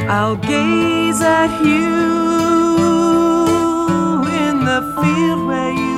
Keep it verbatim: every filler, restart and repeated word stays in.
I'll gaze at you in the field where you